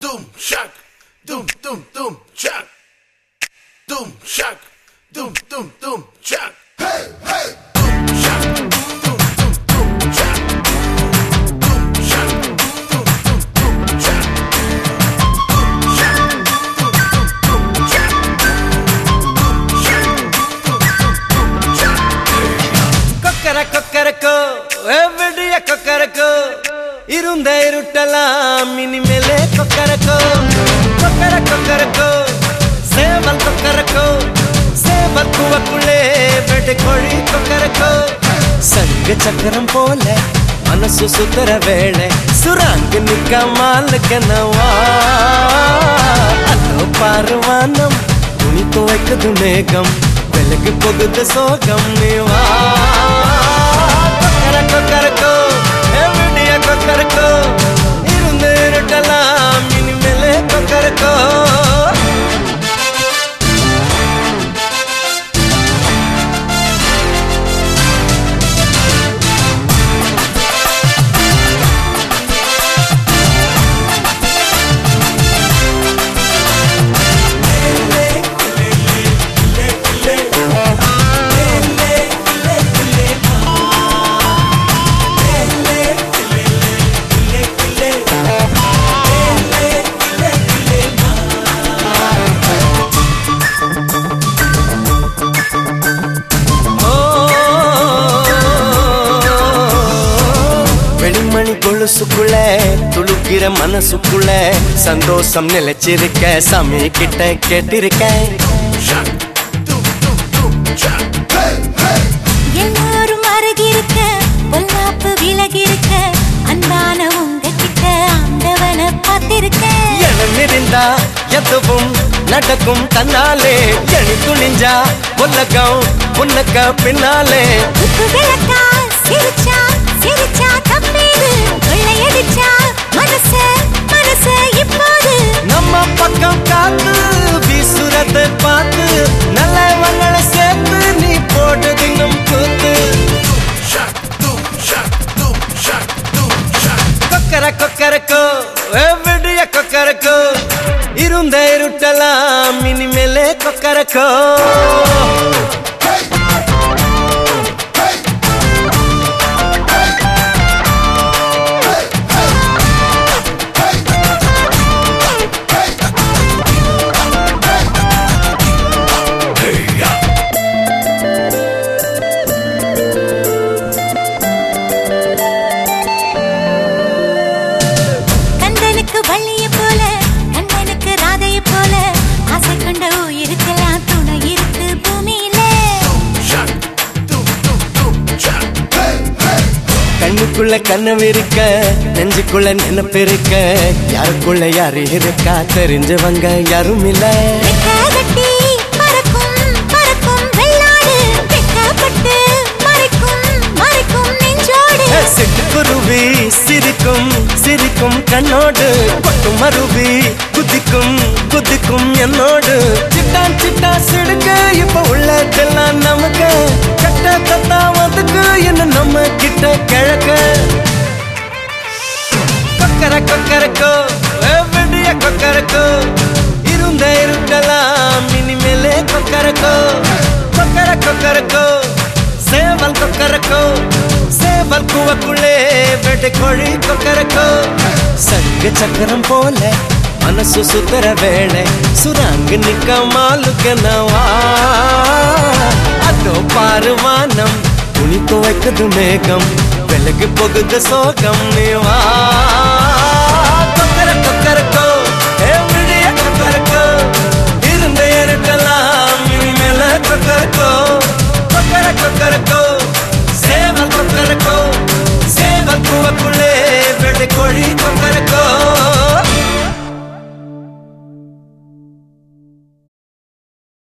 Doom shock, doom doom doom shock, doom shock, doom doom doom shock. Hey hey, doom shock, doom doom doom shock, doom shock, doom doom doom shock, doom shock, doom doom doom shock, doom shock, doom doom shock. Kokarako, everyday kokarako. இருந்த இருட்டலாம் இனிமேலே கொக்கரக்கோ கொக்கரக்கோ சேவல் கொக்கரக்கோ சேவல் கூவக்குள்ளே வெட்டு கோழி கொக்கரக்கோ சங்க சக்கரம் போல மனசு சுத்தர வேளை சுராங்கு நிக்க மாலுக்கனவா அதோ பாருவானம் துணி துவைக்குது மேகம் வெளுக்கு போகுது சோகம் நீவா கொக்கரக்கோ கொக்கரக்கோ இருந்து இருட்டலாம் இனிமேலே கொக்கரக்கோ கொலுசுக்குள்ள துளுக்கிற மனசுக்குள்ள சந்தோஷம் நிலைச்சிருக்க சாமி கிட்ட கேட்டிருக்கேன் எல்லாரும் அருகிருக்க பொல்லாப்பு விலகிருக்க அன்பான உங்ககிட்ட ஆண்டவனை பார்த்திருக்கேன் இருந்தா எதுவும் நடக்கும் தன்னாலே எணி துணிஞ்சா உலகம் உனக்கு பின்னாலே உப்பு விளக்கா சிரிச்சா சிரிச்சா தப்பேது கொள்ளையடிச்சா மனசு மனசு இப்போது நம்ம பக்கம் காத்து வீசுறதை பார்த்து நல்லவங்களை சேர்த்து நீ போட்டு தின்னும் கூத்து கொக்கரக்கோ எவ்வடிய கொக்கரக்கோ இருந்த இருட்டலாம் இனிமேலே கொக்கரக்கோ கண்ணுக்குள்ள கனவு இருக்க நெஞ்சுக்குள்ள நினைப்பு இருக்க யாருக்குள்ள யாரு இருக்கா தெரிஞ்சவங்க யாரும் இல்ல சிட்டுக்குருவி சிரிக்கும் சிரிக்கும் கண்ணோடு கொட்டு மருவி குதிக்கும் குதிக்கும் என்னோடு சிட்டான் சிட்டா சிடுக்க இப்ப உள்ளதெல்லாம் நமக்கு கட்ட கத்தா வந்துக்கு என்ன நம்ம கிட்ட கிழக்க கொக்கரக்கோ எவ்வடிய கொக்கரக்கோ இருந்த இருட்டலாம் இனிமேலே கொக்கரக்கோ கொக்கரக்கோ சேவல் கொக்கரக்கோ சேவல் கூவக்குள்ளே வெட்டு கோழி கொக்கரக்கோ சங்க சக்கரம் போல மனசு சுத்தர வேளை சுராங்கு நிக்க மாலுக்கனவா அதோ பாருவானம் துணி துவைக்குது மேகம் வெளுக்கு போகுது சோகம் நீவா கொக்கரக்கோ எவ்வடிய கொக்கரக்கோ இருந்த இருட்டலாம் இனிமேல கொக்கரக்கோ கொக்கரக்கோ சேவல் கொக்கரக்கோ சேவல் கூவக்குள்ளே வெட்டு கோழி